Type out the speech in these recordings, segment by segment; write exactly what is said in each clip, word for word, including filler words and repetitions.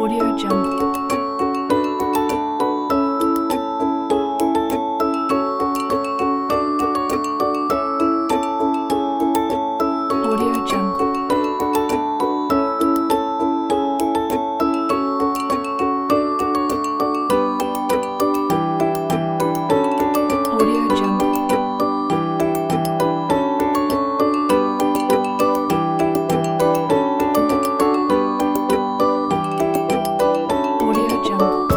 Audio Jungle. Audio Jungle. Audio Jungle. Audio Jungle.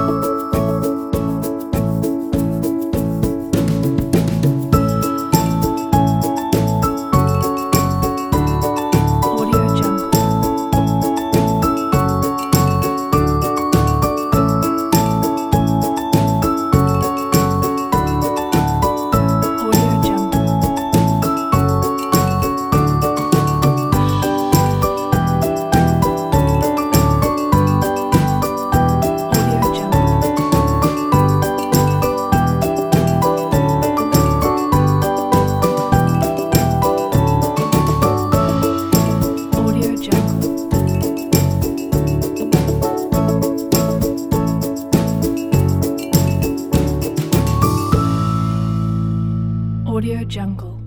Audio Jungle. Audio Jungle. Audio Jungle. Audio Jungle. Audio Jungle.